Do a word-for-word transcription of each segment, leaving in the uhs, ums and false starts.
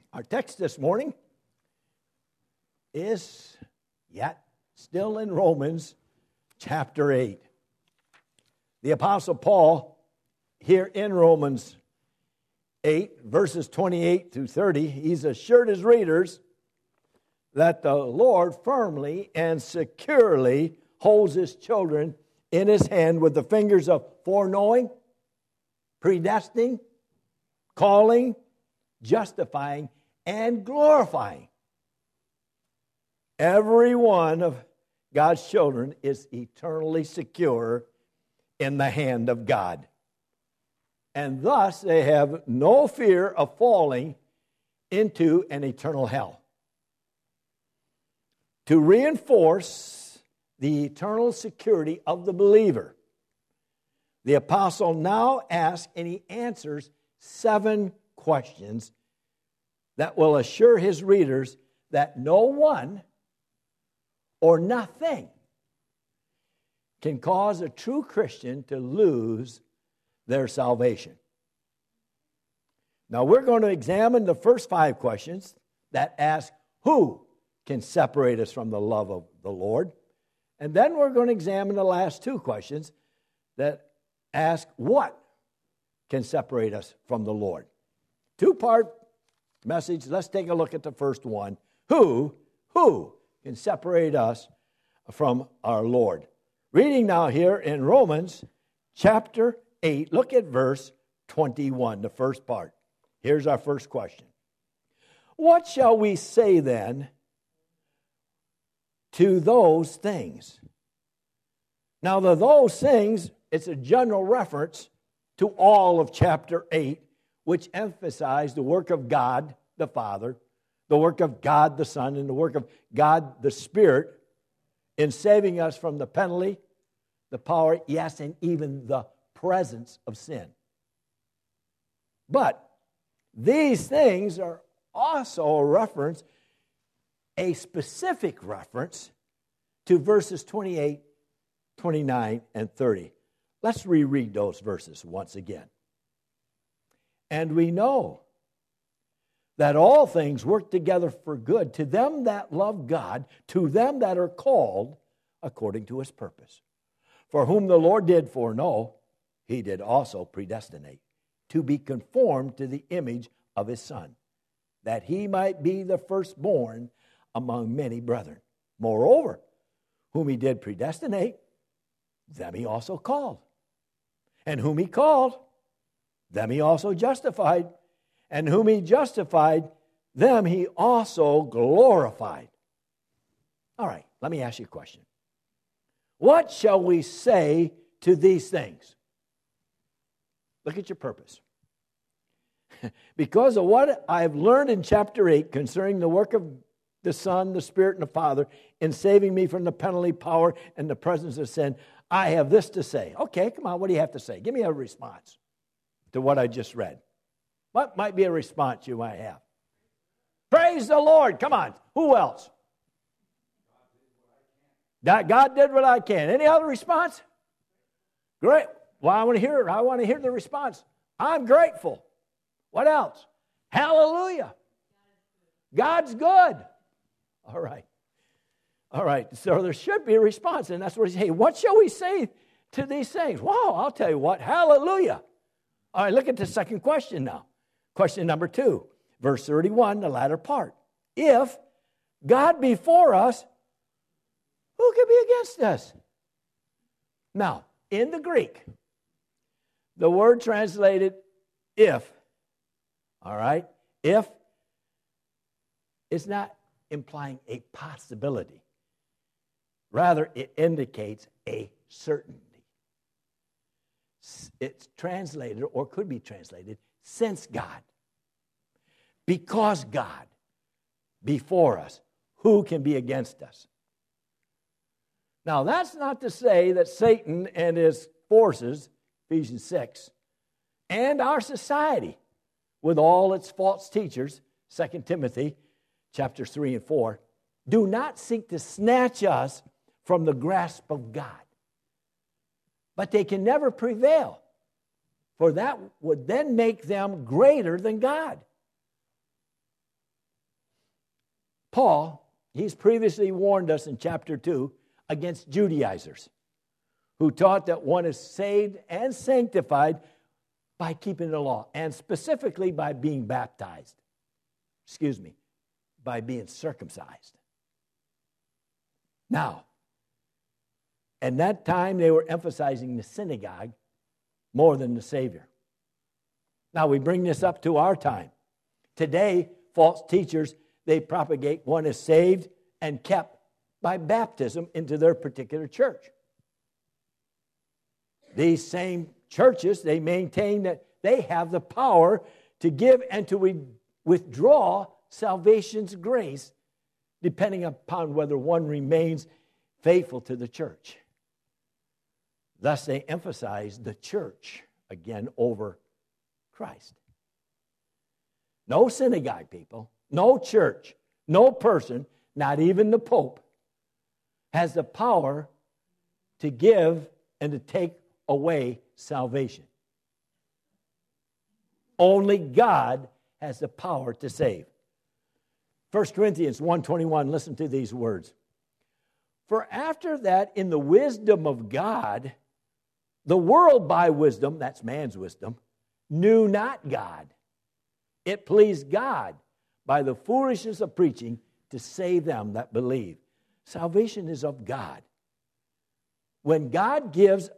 Our text this morning is yet still in Romans chapter eight. The Apostle Paul, here in Romans eight, verses twenty-eight through thirty, he's assured his readers that the Lord firmly and securely holds his children in his hand with the fingers of foreknowing, predestining, calling, justifying, and glorifying. Every one of God's children is eternally secure in the hand of God. And thus they have no fear of falling into an eternal hell. To reinforce the eternal security of the believer, the apostle now asks and he answers seven questions that will assure his readers that no one or nothing can cause a true Christian to lose their salvation. Now we're going to examine the first five questions that ask who can separate us from the love of the Lord. And then we're going to examine the last two questions that ask what can separate us from the Lord. Two-part message. Let's take a look at the first one. Who, who can separate us from our Lord? Reading now here in Romans chapter eight, look at verse twenty-one, the first part. Here's our first question. What shall we say then to those things? Now, the those things, it's a general reference to all of chapter eight, which emphasize the work of God the Father, the work of God the Son, and the work of God the Spirit in saving us from the penalty, the power, yes, and even the presence of sin. But these things are also a reference, a specific reference to verses twenty-eight, twenty-nine, and thirty. Let's reread those verses once again. And we know that all things work together for good to them that love God, to them that are called according to his purpose. For whom the Lord did foreknow, he did also predestinate to be conformed to the image of his Son, that he might be the firstborn among many brethren. Moreover, whom he did predestinate, them he also called. And whom he called, them he also justified. And whom he justified, them he also glorified. All right, let me ask you a question. What shall we say to these things? Look at your purpose. Because of what I've learned in chapter eight concerning the work of the Son, the Spirit, and the Father in saving me from the penalty, power, and the presence of sin, I have this to say. Okay, come on, what do you have to say? Give me a response to what I just read. What might be a response you might have? Praise the Lord. Come on. Who else? That God did what I can. Any other response? Great. Well, I want to hear it. I want to hear the response. I'm grateful. What else? Hallelujah. God's good. All right. All right. So there should be a response, and that's what he's saying. Hey, what shall we say to these things? Wow, I'll tell you what. Hallelujah. All right, look at the second question now. Question number two, verse thirty-one, the latter part. If God be for us, who can be against us? Now, in the Greek, the word translated if, all right, if is not implying a possibility. Rather, it indicates a certainty. It's translated, or could be translated, since God, because God, before us, who can be against us? Now, that's not to say that Satan and his forces, Ephesians six, and our society, with all its false teachers, Second Timothy chapters three and four, do not seek to snatch us from the grasp of God. But they can never prevail, for that would then make them greater than God. Paul, he's previously warned us in chapter two against Judaizers who taught that one is saved and sanctified by keeping the law, and specifically by being baptized. Excuse me, by being circumcised. Now, at that time, they were emphasizing the synagogue more than the Savior. Now, we bring this up to our time. Today, false teachers, they propagate one is saved and kept by baptism into their particular church. These same churches, they maintain that they have the power to give and to re- withdraw salvation's grace, depending upon whether one remains faithful to the church. Thus, they emphasize the church, again, over Christ. No synagogue, people, no church, no person, not even the Pope, has the power to give and to take away salvation. Only God has the power to save. First Corinthians one twenty-one, listen to these words. For after that, in the wisdom of God, the world by wisdom, that's man's wisdom, knew not God. It pleased God by the foolishness of preaching to save them that believe. Salvation is of God. When God gives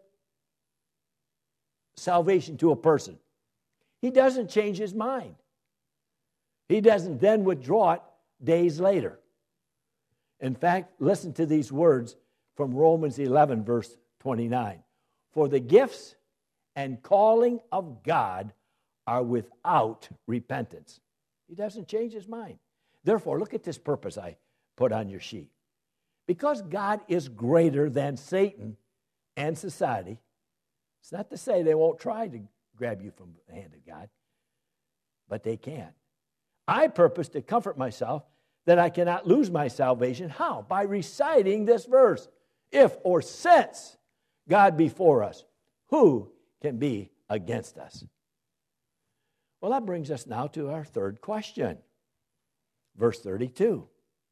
salvation to a person, He doesn't change His mind. He doesn't then withdraw it days later. In fact, listen to these words from Romans eleven, verse twenty-nine. For the gifts and calling of God are without repentance. He doesn't change His mind. Therefore, look at this purpose I put on your sheet. Because God is greater than Satan and society, it's not to say they won't try to grab you from the hand of God, but they can't. I purpose to comfort myself that I cannot lose my salvation. How? By reciting this verse. If or since God be for us, who can be against us? Well, that brings us now to our third question. Verse thirty-two.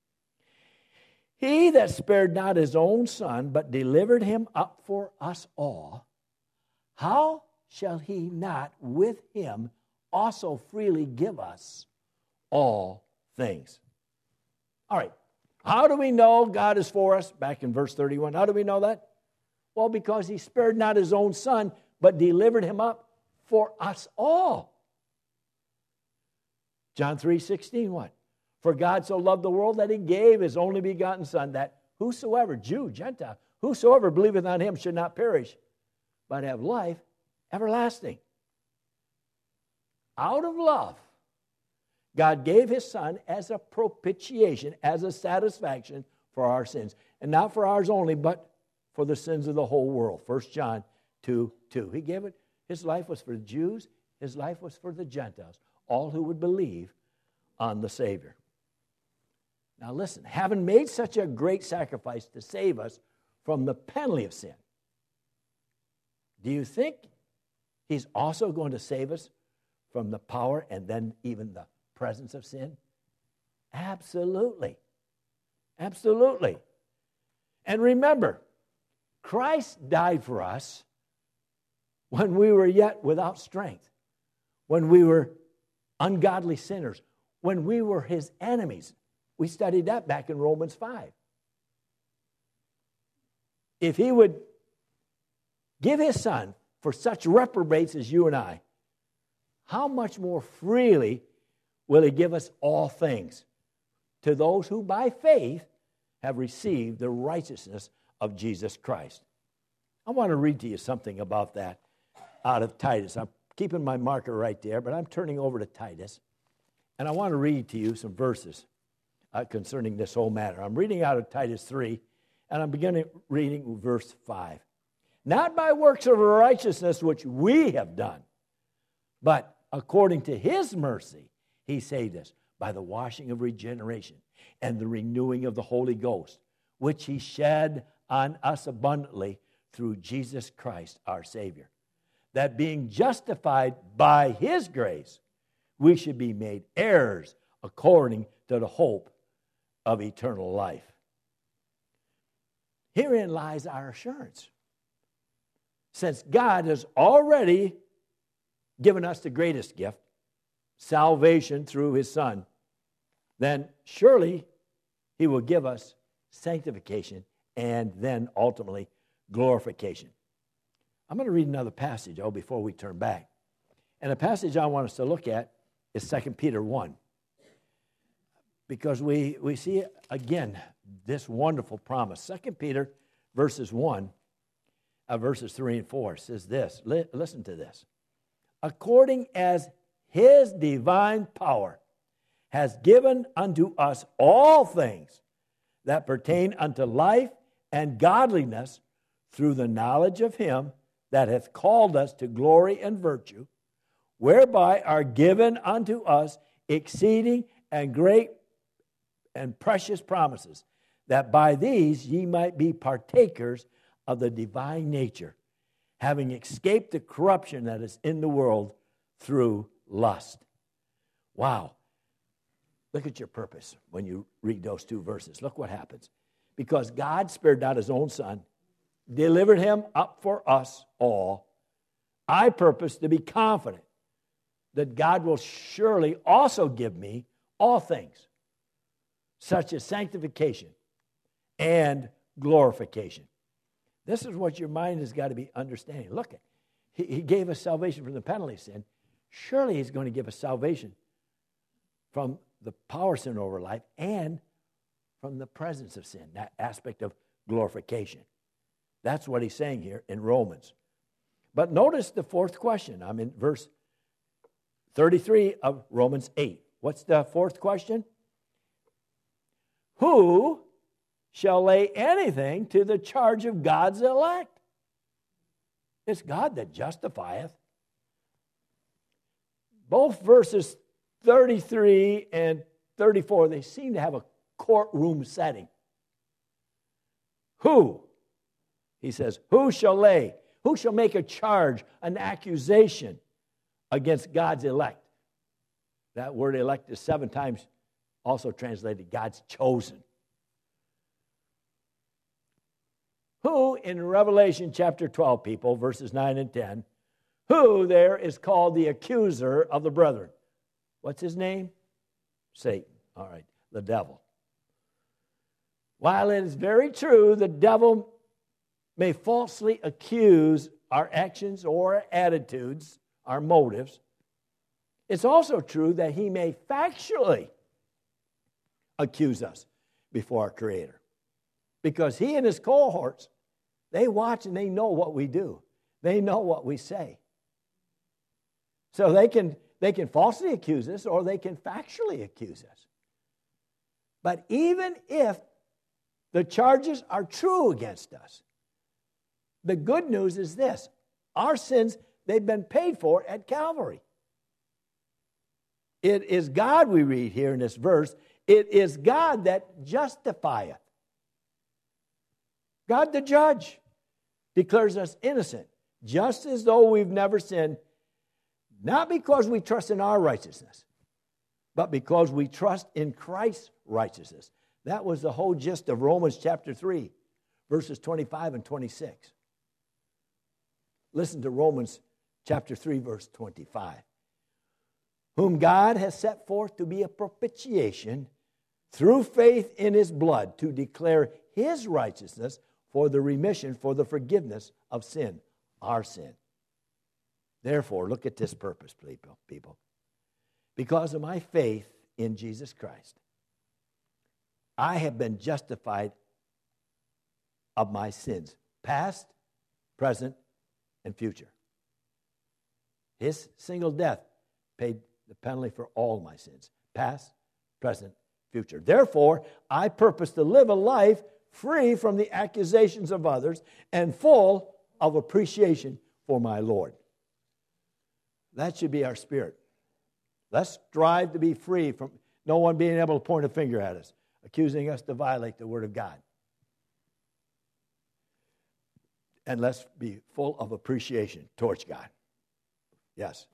He that spared not his own son, but delivered him up for us all, how shall he not with him also freely give us all things? All right, how do we know God is for us? Back in verse thirty-one, how do we know that? Well, because He spared not His own Son, but delivered Him up for us all. John three sixteen, what? For God so loved the world that He gave His only begotten Son, that whosoever, Jew, Gentile, whosoever believeth on Him should not perish, but have life everlasting. Out of love, God gave His Son as a propitiation, as a satisfaction for our sins. And not for ours only, but for the sins of the whole world. First John two two. He gave it, His life was for the Jews, His life was for the Gentiles, all who would believe on the Savior. Now listen, having made such a great sacrifice to save us from the penalty of sin, do you think He's also going to save us from the power and then even the presence of sin? Absolutely. Absolutely. And remember, Christ died for us when we were yet without strength, when we were ungodly sinners, when we were His enemies. We studied that back in Romans five. If He would give His Son for such reprobates as you and I, how much more freely will He give us all things to those who by faith have received the righteousness of Jesus Christ? I want to read to you something about that out of Titus. I'm keeping my marker right there, but I'm turning over to Titus, and I want to read to you some verses uh, concerning this whole matter. I'm reading out of Titus three, and I'm beginning reading verse five. Not by works of righteousness which we have done, but according to His mercy, He saved us by the washing of regeneration and the renewing of the Holy Ghost, which He shed on us abundantly through Jesus Christ our Savior, that being justified by His grace, we should be made heirs according to the hope of eternal life. Herein lies our assurance. Since God has already given us the greatest gift, salvation through his Son, then surely he will give us sanctification and then ultimately glorification. I'm going to read another passage, oh, before we turn back. And the passage I want us to look at is Second Peter one. Because we, we see, again, this wonderful promise. Second Peter verses one, uh, verses three and four says this. Li- listen to this. According as his divine power has given unto us all things that pertain unto life and godliness through the knowledge of him that hath called us to glory and virtue, whereby are given unto us exceeding and great and precious promises, that by these ye might be partakers of the divine nature, having escaped the corruption that is in the world through lust. Wow. Look at your purpose when you read those two verses. Look what happens. Because God spared not his own Son, delivered him up for us all, I purpose to be confident that God will surely also give me all things, such as sanctification and glorification. This is what your mind has got to be understanding. Look, he, he gave us salvation from the penalty of sin. Surely he's going to give us salvation from the power of sin over life and from the presence of sin, that aspect of glorification. That's what he's saying here in Romans. But notice the fourth question. I'm in verse thirty-three of Romans eight. What's the fourth question? Who shall lay anything to the charge of God's elect? It's God that justifieth. Both verses thirty-three and thirty-four, they seem to have a courtroom setting. Who? He says, who shall lay? Who shall make a charge, an accusation against God's elect? That word elect is seven times also translated God's chosen. Who in Revelation chapter twelve, people, verses nine and ten, who there is called the accuser of the brethren? What's his name? Satan. All right, the devil. While it is very true the devil may falsely accuse our actions or attitudes, our motives, it's also true that he may factually accuse us before our Creator. Because he and his cohorts, they watch and they know what we do. They know what we say. So they can, they can falsely accuse us or they can factually accuse us. But even if the charges are true against us, the good news is this. Our sins, they've been paid for at Calvary. It is God, we read here in this verse, it is God that justifieth. God the judge declares us innocent, just as though we've never sinned, not because we trust in our righteousness, but because we trust in Christ's righteousness. That was the whole gist of Romans chapter three, verses twenty-five and twenty-six. Listen to Romans chapter three, verse twenty-five. Whom God has set forth to be a propitiation through faith in his blood, to declare his righteousness for the remission, for the forgiveness of sin, our sin. Therefore, look at this purpose, people. Because of my faith in Jesus Christ, I have been justified of my sins, past, present, and future. His single death paid the penalty for all my sins, past, present, future. Therefore, I purpose to live a life free from the accusations of others and full of appreciation for my Lord. That should be our spirit. Let's strive to be free from no one being able to point a finger at us, accusing us to violate the Word of God. And let's be full of appreciation towards God. Yes.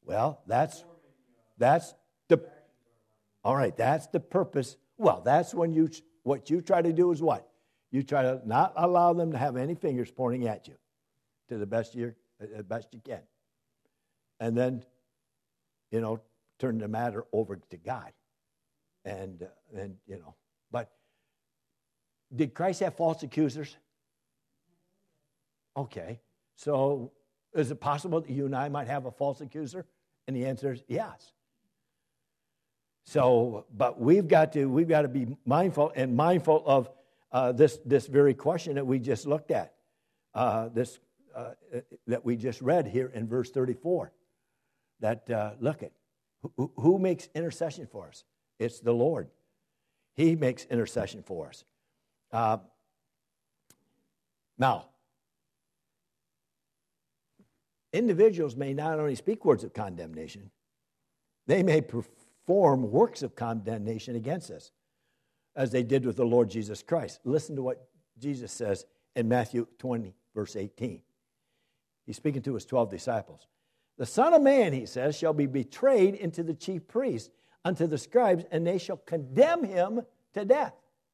Well, that's that's the all right. That's the purpose. Well, that's when you what you try to do is what you try to not allow them to have any fingers pointing at you, to the best you the best you can, and then, you know, turn the matter over to God, and uh, and you know. But did Christ have false accusers? Okay, so is it possible that you and I might have a false accuser? And the answer is yes. So, but we've got to we've got to be mindful and mindful of uh, this this very question that we just looked at, uh, this uh, that we just read here in verse thirty-four. That uh, look at who, who makes intercession for us? It's the Lord. He makes intercession for us. Uh, now, individuals may not only speak words of condemnation, they may perform works of condemnation against us, as they did with the Lord Jesus Christ. Listen to what Jesus says in Matthew twenty, verse eighteen. He's speaking to his twelve disciples. The Son of Man, he says, shall be betrayed into the chief priests, unto the scribes, and they shall condemn him to death.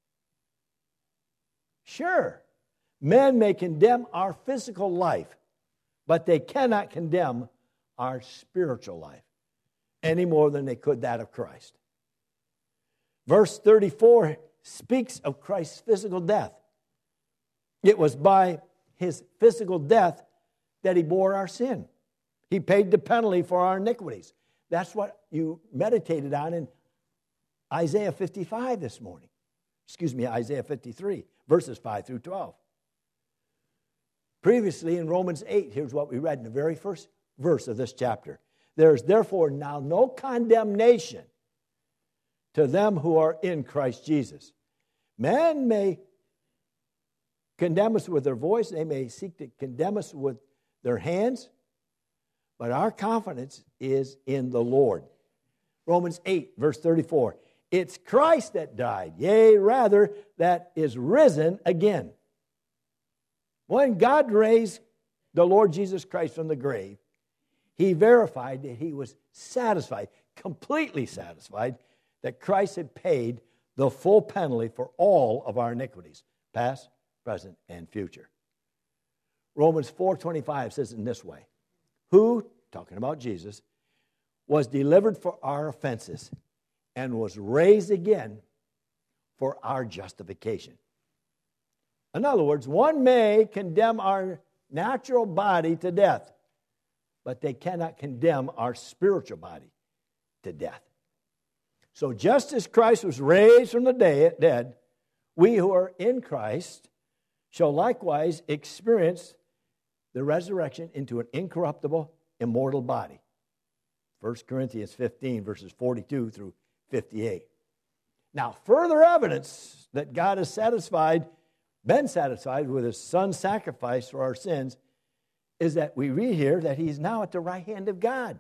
Sure, men may condemn our physical life, but they cannot condemn our spiritual life any more than they could that of Christ. Verse thirty-four speaks of Christ's physical death. It was by his physical death that he bore our sin. He paid the penalty for our iniquities. That's what you meditated on in Isaiah fifty-five this morning. Excuse me, Isaiah fifty-three, verses five through twelve. Previously in Romans eight, here's what we read in the very first verse of this chapter. There is therefore now no condemnation to them who are in Christ Jesus. Men may condemn us with their voice. They may seek to condemn us with their hands. But our confidence is in the Lord. Romans eight, verse thirty-four. It's Christ that died, yea, rather, that is risen again. When God raised the Lord Jesus Christ from the grave, he verified that he was satisfied, completely satisfied, that Christ had paid the full penalty for all of our iniquities, past, present, and future. Romans four twenty-five says in this way, who, talking about Jesus, was delivered for our offenses and was raised again for our justification. In other words, one may condemn our natural body to death, but they cannot condemn our spiritual body to death. So just as Christ was raised from the dead, we who are in Christ shall likewise experience the resurrection into an incorruptible, immortal body. First Corinthians fifteen, verses forty-two through fifty-eight. Now, further evidence that God has satisfied, been satisfied with his Son's sacrifice for our sins is that we read here that he's now at the right hand of God.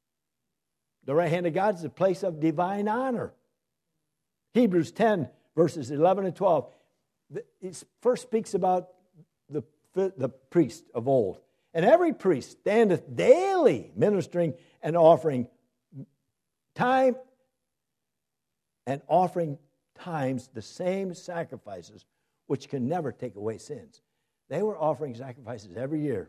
The right hand of God is a place of divine honor. Hebrews ten, verses eleven and twelve. It first speaks about the, the priest of old. And every priest standeth daily ministering and offering time and offering times the same sacrifices which can never take away sins. They were offering sacrifices every year.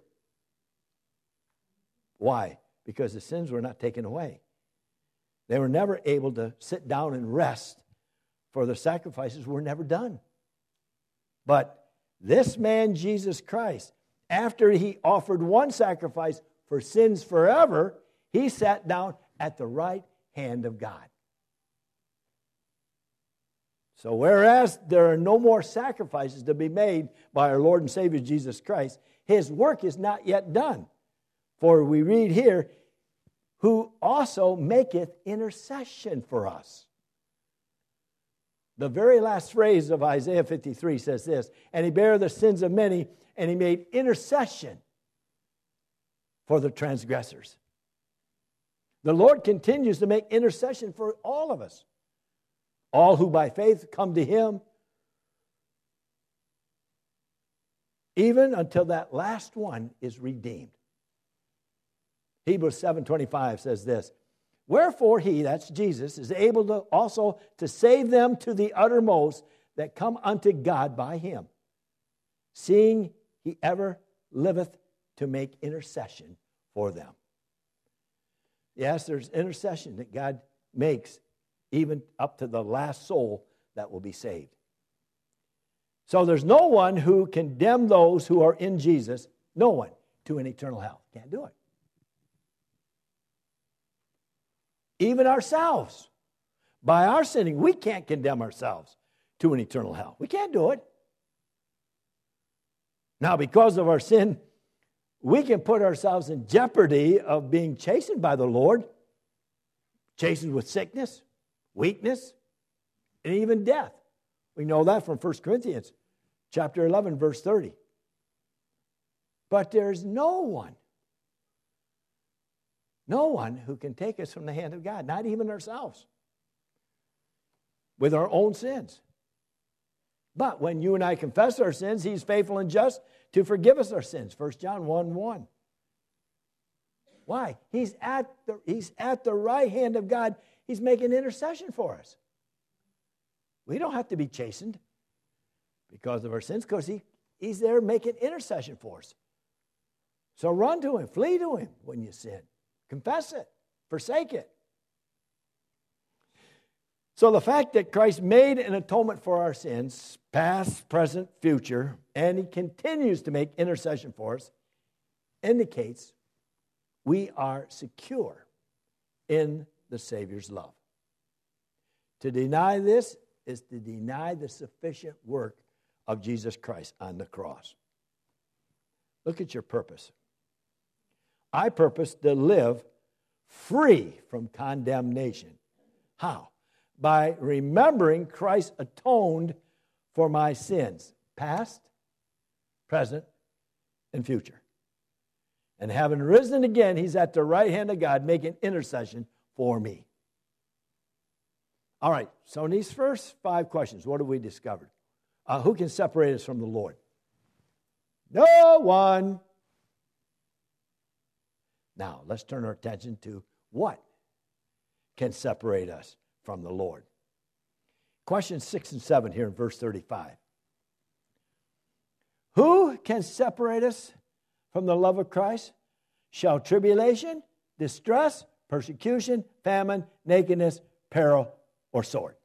Why? Because the sins were not taken away. They were never able to sit down and rest, for the sacrifices were never done. But this man, Jesus Christ, after he offered one sacrifice for sins forever, he sat down at the right hand of God. So whereas there are no more sacrifices to be made by our Lord and Savior Jesus Christ, his work is not yet done. For we read here, who also maketh intercession for us. The very last phrase of Isaiah fifty-three says this, and he bare the sins of many, and he made intercession for the transgressors. The Lord continues to make intercession for all of us. All who by faith come to him, even until that last one is redeemed. Hebrews seven twenty-five says this, wherefore he, that's Jesus, is able to also to save them to the uttermost that come unto God by him, seeing he ever liveth to make intercession for them. Yes, there's intercession that God makes even up to the last soul that will be saved. So there's no one who condemn those who are in Jesus, no one, to an eternal hell. Can't do it. Even ourselves, by our sinning, we can't condemn ourselves to an eternal hell. We can't do it. Now, because of our sin, we can put ourselves in jeopardy of being chastened by the Lord, chastened with sickness, weakness, and even death. We know that from First Corinthians chapter eleven, verse thirty. But there's no one, no one who can take us from the hand of God, not even ourselves, with our own sins. But when you and I confess our sins, he's faithful and just to forgive us our sins. First John one one. Why? He's at the, he's at the right hand of God. He's making intercession for us. We don't have to be chastened because of our sins, because he, he's there making intercession for us. So run to him, flee to him when you sin. Confess it, forsake it. So the fact that Christ made an atonement for our sins, past, present, future, and he continues to make intercession for us, indicates we are secure in the Savior's love. To deny this is to deny the sufficient work of Jesus Christ on the cross. Look at your purpose. I purpose to live free from condemnation. How? By remembering Christ atoned for my sins, past, present, and future. And having risen again, he's at the right hand of God making intercession for me. All right, so in these first five questions, what have we discovered? Uh, who can separate us from the Lord? No one. Now, let's turn our attention to what can separate us from the Lord. Questions six and seven here in verse thirty-five. Who can separate us from the love of Christ? Shall tribulation, distress, persecution, famine, nakedness, peril, or sword?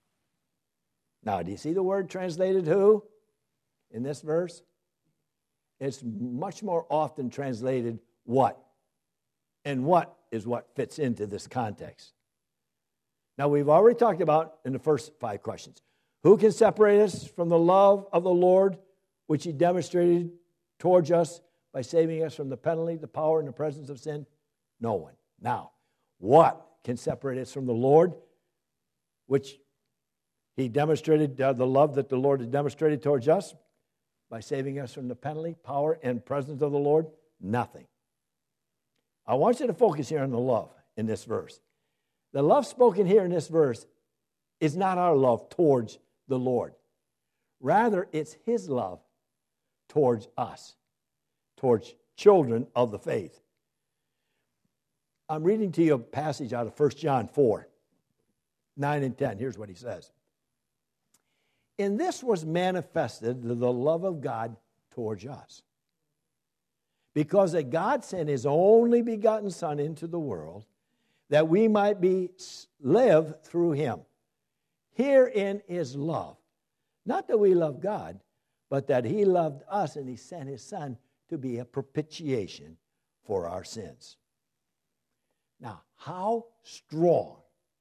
Now, do you see the word translated who in this verse? It's much more often translated what. And what is what fits into this context. Now, we've already talked about in the first five questions. Who can separate us from the love of the Lord, which he demonstrated towards us by saving us from the penalty, the power, and the presence of sin? No one. Now, what can separate us from the Lord, which he demonstrated, uh, the love that the Lord has demonstrated towards us by saving us from the penalty, power, and presence of the Lord? Nothing. I want you to focus here on the love in this verse. The love spoken here in this verse is not our love towards the Lord. Rather, it's his love towards us, towards children of the faith. I'm reading to you a passage out of First John four, nine and ten. Here's what he says. In this was manifested the love of God towards us, because that God sent his only begotten Son into the world, that we might be live through him. Herein is love. Not that we love God, but that he loved us and he sent his Son to be a propitiation for our sins. Now, how strong,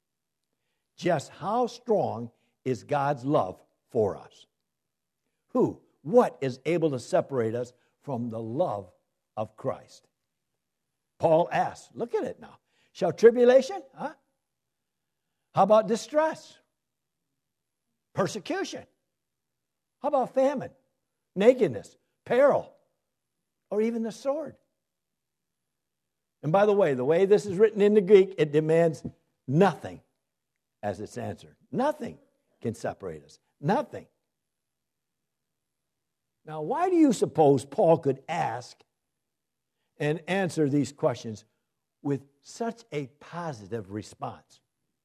just how strong is God's love for us? Who, what is able to separate us from the love of Christ? Paul asks, look at it now. Shall tribulation? Huh? How about distress? Persecution? How about famine? Nakedness? Peril? Or even the sword? And by the way, the way this is written in the Greek, it demands nothing as its answer. Nothing can separate us. Nothing. Now, why do you suppose Paul could ask and answer these questions with such a positive response?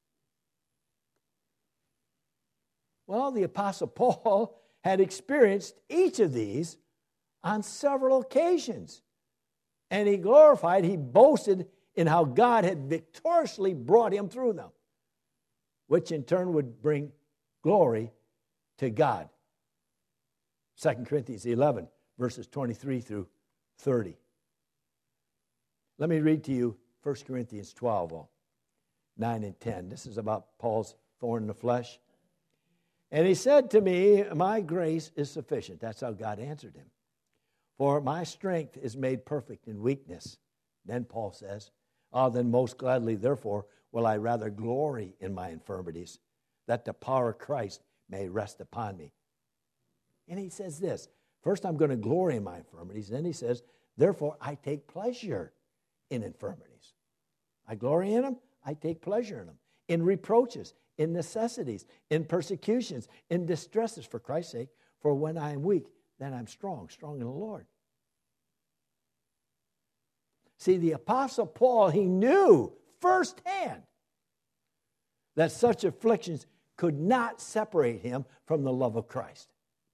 Well, the Apostle Paul had experienced each of these on several occasions. And he glorified, he boasted in how God had victoriously brought him through them, which in turn would bring glory to God. Second Corinthians eleven, verses twenty-three through thirty. Let me read to you First Corinthians twelve, nine and ten. This is about Paul's thorn in the flesh. And he said to me, my grace is sufficient. That's how God answered him. For my strength is made perfect in weakness. Then Paul says, ah, then most gladly, therefore, will I rather glory in my infirmities, that the power of Christ may rest upon me. And he says this, first I'm going to glory in my infirmities. Then he says, therefore I take pleasure in infirmities. I glory in them, I take pleasure in them. In reproaches, in necessities, in persecutions, in distresses for Christ's sake. For when I am weak, then I'm strong, strong in the Lord. See, the Apostle Paul, he knew firsthand that such afflictions could not separate him from the love of Christ.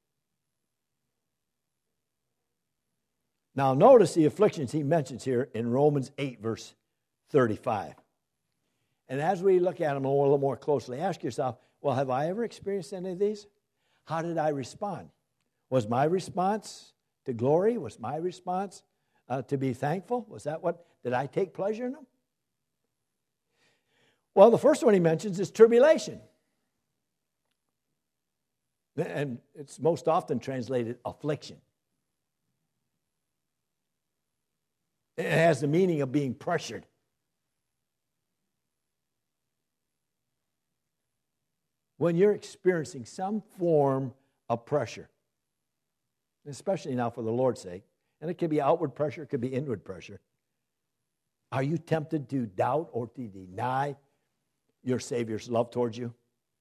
Now, notice the afflictions he mentions here in Romans eight, verse thirty-five. And as we look at them a little more closely, ask yourself, well, have I ever experienced any of these? How did I respond? Was my response to glory? Was my response uh, to be thankful? Was that what, did I take pleasure in them? Well, the first one he mentions is tribulation. And it's most often translated affliction. It has the meaning of being pressured. When you're experiencing some form of pressure, especially now for the Lord's sake, and it could be outward pressure, it could be inward pressure, are you tempted to doubt or to deny your Savior's love towards you?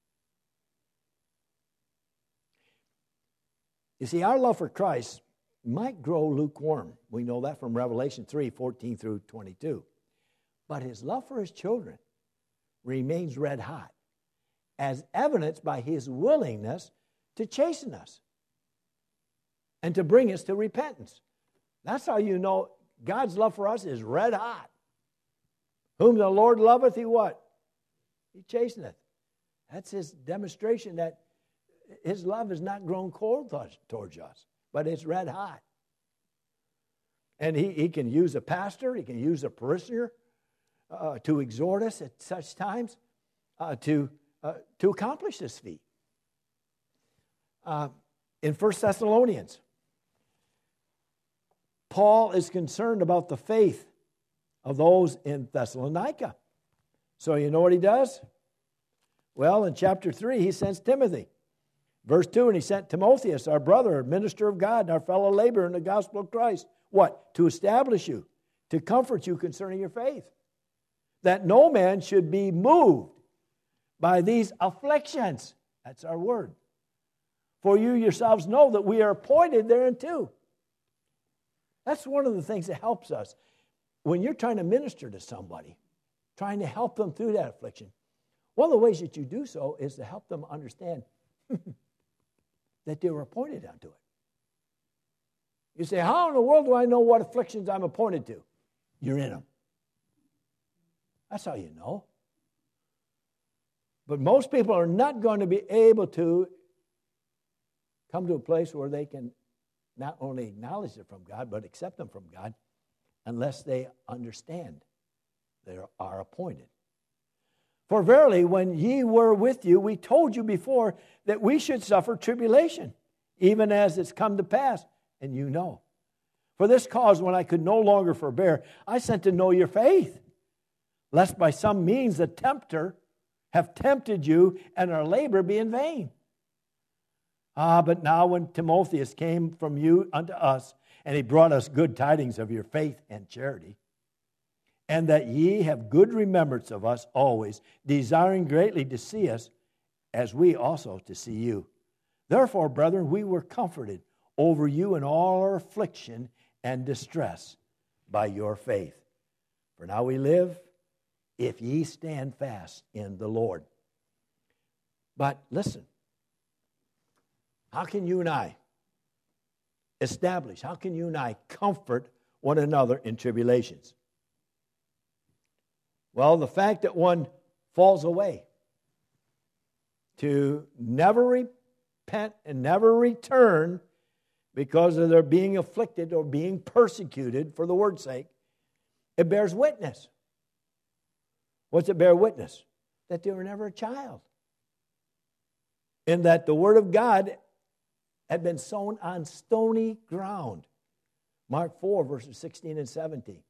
You see, our love for Christ might grow lukewarm. We know that from Revelation three, fourteen through twenty-two. But his love for his children remains red hot, as evidenced by his willingness to chasten us and to bring us to repentance. That's how you know God's love for us is red hot. Whom the Lord loveth, he what? He chasteneth. That's his demonstration that his love has not grown cold towards us, but it's red hot. And he, he can use a pastor, he can use a parishioner uh, to exhort us at such times uh, to Uh, to accomplish this feat. Uh, in First Thessalonians, Paul is concerned about the faith of those in Thessalonica. So you know what he does? Well, in chapter three, he sends Timothy. Verse two, and he sent Timotheus, our brother, a minister of God, and our fellow laborer in the gospel of Christ. What? To establish you, to comfort you concerning your faith. That no man should be moved by these afflictions. That's our word. For you yourselves know that we are appointed thereunto. That's one of the things that helps us. When you're trying to minister to somebody, trying to help them through that affliction, one of the ways that you do so is to help them understand that they were appointed unto it. You say, how in the world do I know what afflictions I'm appointed to? You're in them. That's how you know. But most people are not going to be able to come to a place where they can not only acknowledge it from God, but accept them from God, unless they understand they are appointed. For verily, when ye were with you, we told you before that we should suffer tribulation, even as it's come to pass, and you know. For this cause, when I could no longer forbear, I sent to know your faith, lest by some means the tempter have tempted you, and our labor be in vain. Ah, but now when Timotheus came from you unto us, and he brought us good tidings of your faith and charity, and that ye have good remembrance of us always, desiring greatly to see us, as we also to see you. Therefore, brethren, we were comforted over you in all our affliction and distress by your faith. For now we live, if ye stand fast in the Lord. But listen, how can you and I establish, how can you and I comfort one another in tribulations? Well, the fact that one falls away to never repent and never return because of their being afflicted or being persecuted for the word's sake, it bears witness. What's it bear witness? That they were never a child. And that the word of God had been sown on stony ground. Mark four, verses sixteen and seventeen.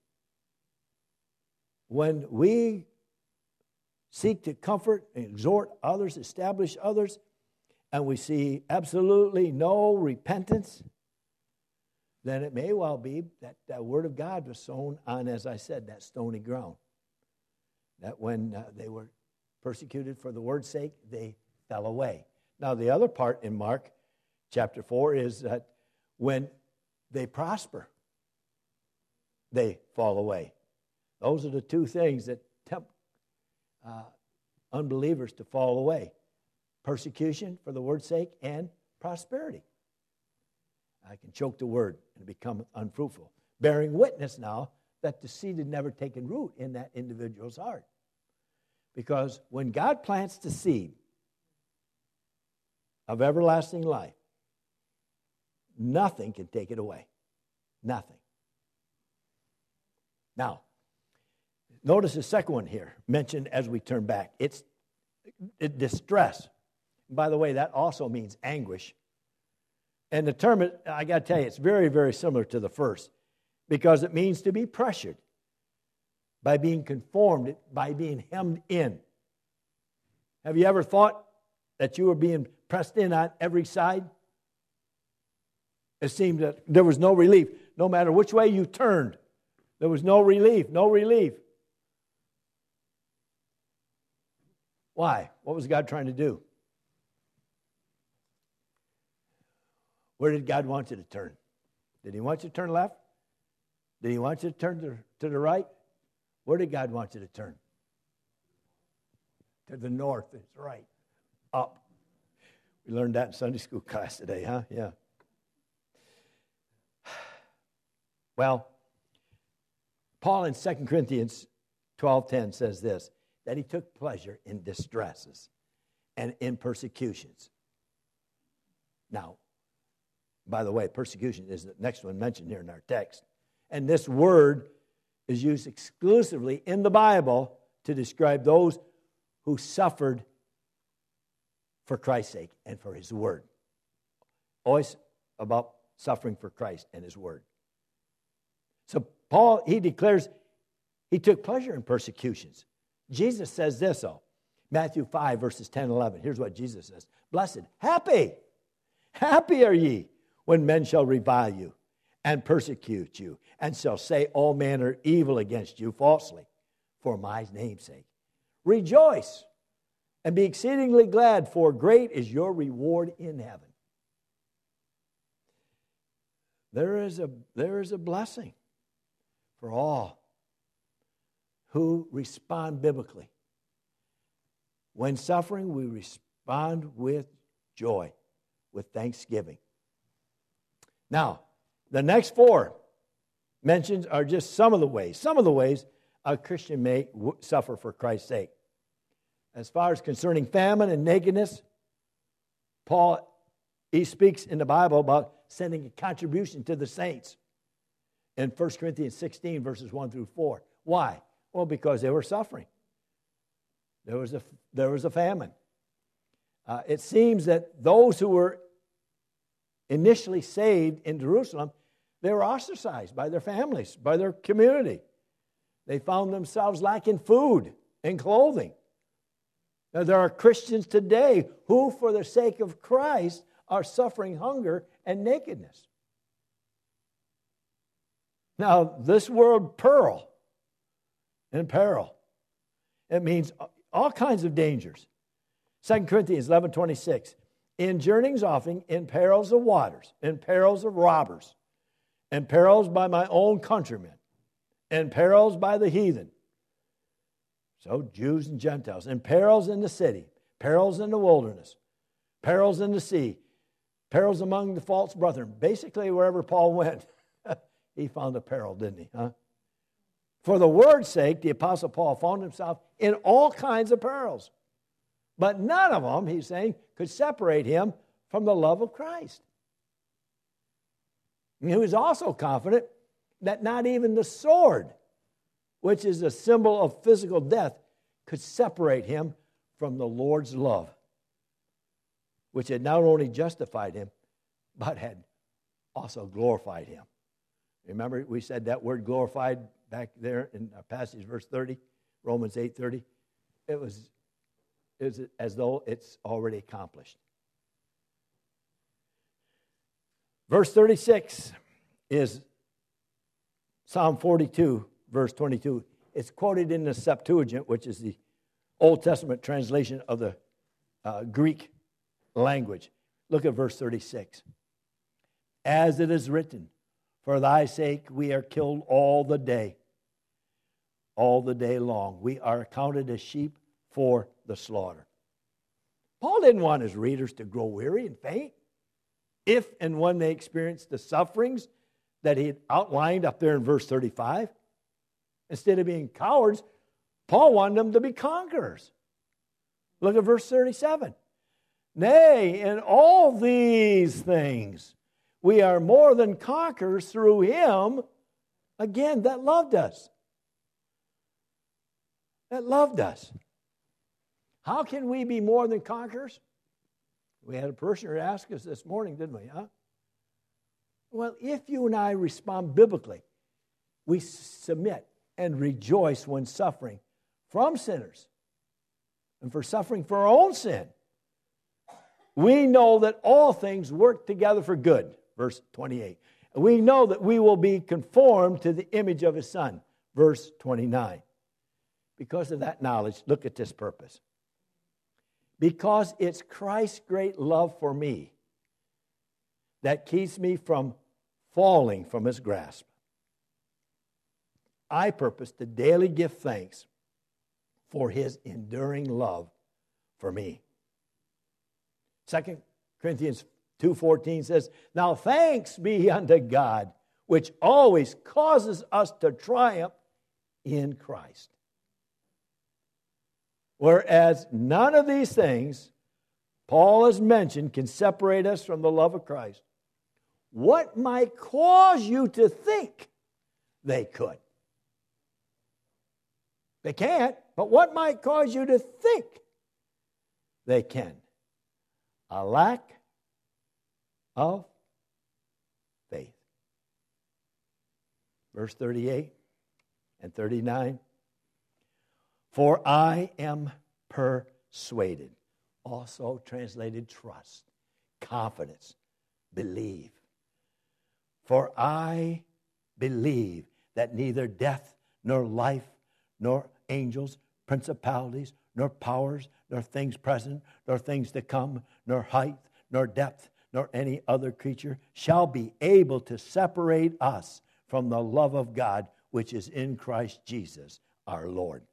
When we seek to comfort and exhort others, establish others, and we see absolutely no repentance, then it may well be that that word of God was sown on, as I said, that stony ground. That when uh, they were persecuted for the word's sake, they fell away. Now, the other part in Mark chapter four is that when they prosper, they fall away. Those are the two things that tempt uh, unbelievers to fall away. Persecution for the word's sake and prosperity. I can choke the word and become unfruitful. Bearing witness now that the seed had never taken root in that individual's heart. Because when God plants the seed of everlasting life, nothing can take it away. Nothing. Now, notice the second one here, mentioned as we turn back. It's it, distress. By the way, that also means anguish. And the term, I got to tell you, it's very, very similar to the first, because it means to be pressured, by being conformed, by being hemmed in. Have you ever thought that you were being pressed in on every side? It seemed that there was no relief. No matter which way you turned, there was no relief, no relief. Why? What was God trying to do? Where did God want you to turn? Did He want you to turn left? Did He want you to turn to, to the right? Where did God want you to turn? To the north. That's right. Up. We learned that in Sunday school class today, huh? Yeah. Well, Paul in Second Corinthians twelve ten says this, that he took pleasure in distresses and in persecutions. Now, by the way, persecution is the next one mentioned here in our text. And this word is used exclusively in the Bible to describe those who suffered for Christ's sake and for His word. Always about suffering for Christ and His word. So Paul, he declares he took pleasure in persecutions. Jesus says this, though. Matthew five, verses ten and eleven. Here's what Jesus says. Blessed, happy, happy are ye when men shall revile you and persecute you and shall say all manner of evil against you falsely for my name's sake. Rejoice and be exceedingly glad, for great is your reward in heaven. There is a, there is a blessing for all who respond biblically. When suffering, we respond with joy, with thanksgiving. Now, the next four mentions are just some of the ways, some of the ways a Christian may w- suffer for Christ's sake. As far as concerning famine and nakedness, Paul, he speaks in the Bible about sending a contribution to the saints in First Corinthians sixteen, verses one through four. Why? Well, because they were suffering. There was a, there was a famine. Uh, it seems that those who were initially saved in Jerusalem, they were ostracized by their families, by their community. They found themselves lacking food and clothing. Now, there are Christians today who, for the sake of Christ, are suffering hunger and nakedness. Now, this word pearl, in peril, it means all kinds of dangers. Second Corinthians eleven twenty-six. In journeyings often, in perils of waters, in perils of robbers, in perils by my own countrymen, and perils by the heathen. So Jews and Gentiles. And perils in the city, perils in the wilderness, perils in the sea, perils among the false brethren. Basically, wherever Paul went, he found a peril, didn't he? Huh? For the word's sake, the Apostle Paul found himself in all kinds of perils. But none of them, he's saying, could separate him from the love of Christ. And he was also confident that not even the sword, which is a symbol of physical death, could separate him from the Lord's love, which had not only justified him, but had also glorified him. Remember, we said that word glorified back there in our passage, verse thirty, Romans eight thirty. It was, it was as though it's already accomplished. Verse thirty-six is Psalm forty-two, verse twenty-two. It's quoted in the Septuagint, which is the Old Testament translation of the uh, Greek language. Look at verse thirty-six. As it is written, for thy sake we are killed all the day. All the day long. We are accounted as sheep for the slaughter. Paul didn't want his readers to grow weary and faint if and when they experienced the sufferings that he had outlined up there in verse thirty-five. Instead of being cowards, Paul wanted them to be conquerors. Look at verse thirty-seven. Nay, in all these things we are more than conquerors through him, again, that loved us. That loved us. How can we be more than conquerors? We had a parishioner ask us this morning, didn't we? Huh? Well, if you and I respond biblically, we submit and rejoice when suffering from sinners and for suffering for our own sin. We know that all things work together for good, verse twenty-eight. We know that we will be conformed to the image of his Son, verse twenty-nine. Because of that knowledge, look at this purpose. Because it's Christ's great love for me that keeps me from falling from his grasp. I purpose to daily give thanks for his enduring love for me. Second Corinthians two fourteen says, now thanks be unto God, which always causes us to triumph in Christ. Whereas none of these things Paul has mentioned can separate us from the love of Christ. What might cause you to think they could? They can't, but what might cause you to think they can? A lack of faith. Verse thirty-eight and thirty-nine. For I am persuaded, also translated trust, confidence, believe. For I believe that neither death, nor life, nor angels, principalities, nor powers, nor things present, nor things to come, nor height, nor depth, nor any other creature shall be able to separate us from the love of God which is in Christ Jesus our Lord.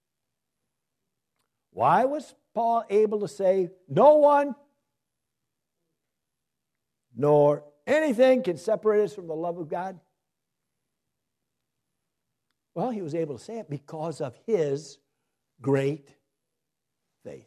Why was Paul able to say, no one nor anything can separate us from the love of God? Well, he was able to say it because of his great faith.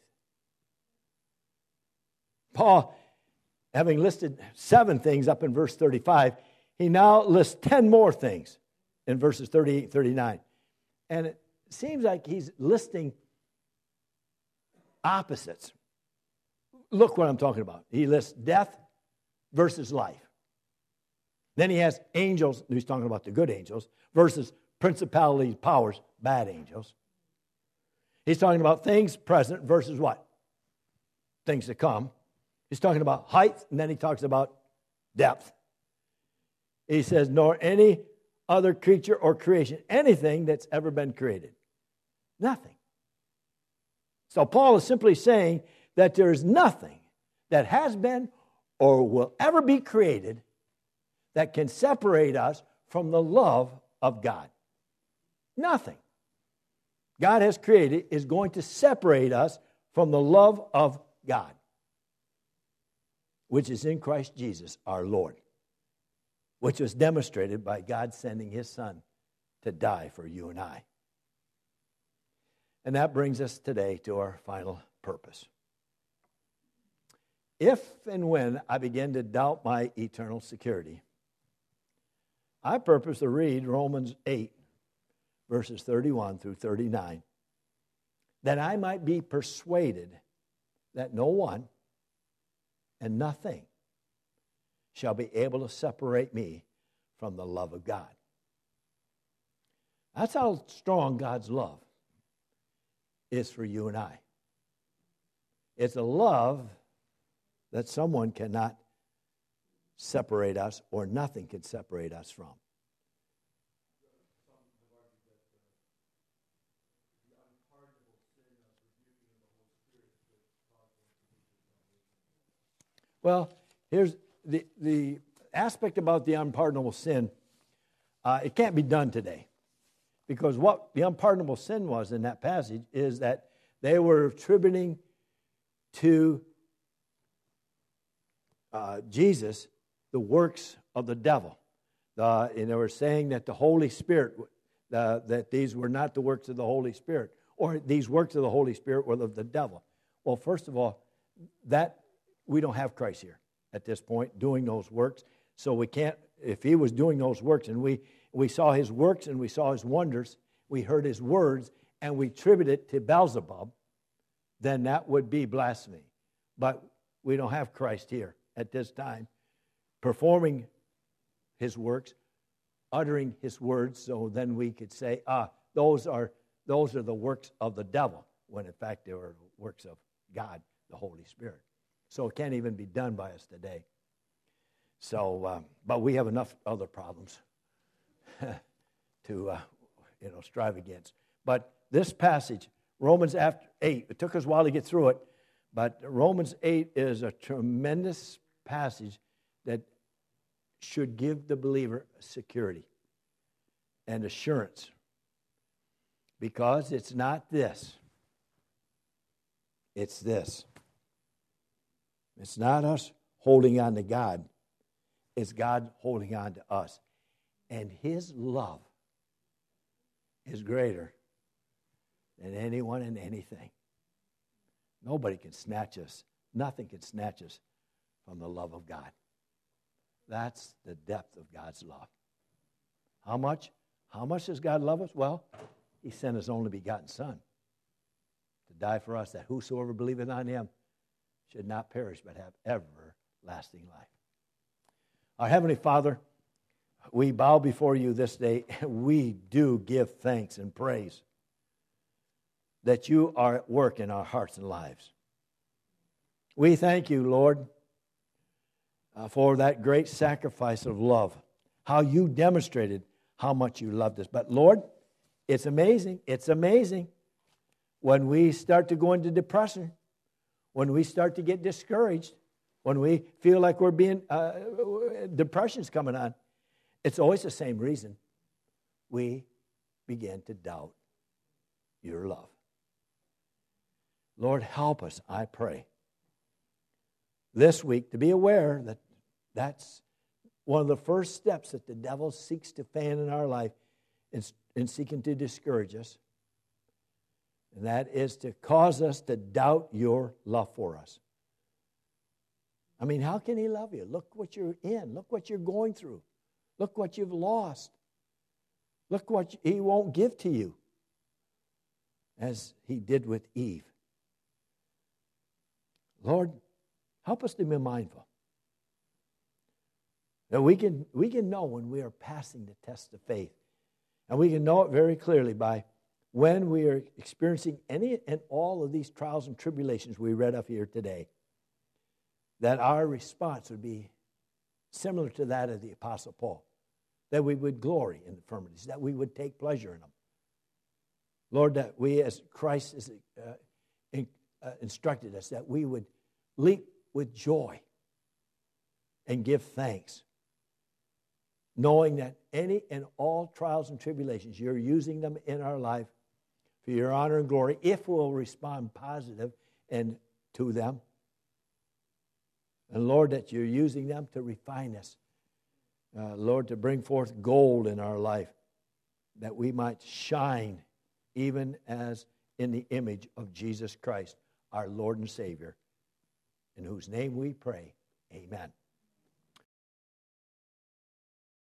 Paul, having listed seven things up in verse thirty-five, he now lists ten more things in verses thirty-eight and thirty-nine. And it seems like he's listing opposites. Look what I'm talking about. He lists death versus life. Then he has angels, he's talking about the good angels, versus principalities, powers, bad angels. He's talking about things present versus what? Things to come. He's talking about height, and then he talks about depth. He says, nor any other creature or creation, anything that's ever been created. Nothing. So Paul is simply saying that there is nothing that has been or will ever be created that can separate us from the love of God. Nothing God has created is going to separate us from the love of God, which is in Christ Jesus our Lord, which was demonstrated by God sending His Son to die for you and I. And that brings us today to our final purpose. If and when I begin to doubt my eternal security, I purpose to read Romans eight, verses thirty-one through thirty-nine, that I might be persuaded that no one and nothing shall be able to separate me from the love of God. That's how strong God's love is for you and I. It's a love that someone cannot separate us, or nothing can separate us from. Well, here's the, the aspect about the unpardonable sin. Uh, it can't be done today. Because what the unpardonable sin was in that passage is that they were attributing to uh, Jesus the works of the devil. Uh, and they were saying that the Holy Spirit, uh, that these were not the works of the Holy Spirit, or these works of the Holy Spirit were of the devil. Well, first of all, that we don't have Christ here at this point doing those works. So we can't, if He was doing those works and we, we saw His works and we saw His wonders, we heard His words, and we attribute it to Beelzebub, then that would be blasphemy. But we don't have Christ here at this time performing His works, uttering His words, so then we could say, ah, those are those are the works of the devil, when in fact they were works of God, the Holy Spirit. So it can't even be done by us today. So, um, but we have enough other problems to, uh, you know, strive against. But this passage, Romans after eight, it took us a while to get through it, but Romans eight is a tremendous passage that should give the believer security and assurance, because it's not this. It's this. It's not us holding on to God. It's God holding on to us. And His love is greater than anyone and anything. Nobody can snatch us. Nothing can snatch us from the love of God. That's the depth of God's love. How much? How much does God love us? Well, He sent His only begotten Son to die for us, that whosoever believeth on Him should not perish but have everlasting life. Our Heavenly Father, we bow before You this day, and we do give thanks and praise that You are at work in our hearts and lives. We thank You, Lord, uh, for that great sacrifice of love, how You demonstrated how much You loved us. But Lord, it's amazing, it's amazing when we start to go into depression, when we start to get discouraged, when we feel like we're being, uh, depression's coming on. It's always the same reason. We begin to doubt Your love. Lord, help us, I pray, this week to be aware that that's one of the first steps that the devil seeks to fan in our life in, in seeking to discourage us. And that is to cause us to doubt Your love for us. I mean, how can He love you? Look what you're in. Look what you're going through. Look what you've lost. Look what He won't give to you, as He did with Eve. Lord, help us to be mindful that we can, we can know when we are passing the test of faith. And we can know it very clearly by when we are experiencing any and all of these trials and tribulations we read of here today, that our response would be similar to that of the Apostle Paul, that we would glory in infirmities, that we would take pleasure in them. Lord, that we, as Christ has uh, in, uh, instructed us, that we would leap with joy and give thanks. knowing that any and all trials and tribulations, you're using them in our life for your honor and glory, if we'll respond positive and to them. And Lord, that you're using them to refine us. Uh, Lord, to bring forth gold in our life, that we might shine even as in the image of Jesus Christ, our Lord and Savior, in whose name we pray. Amen.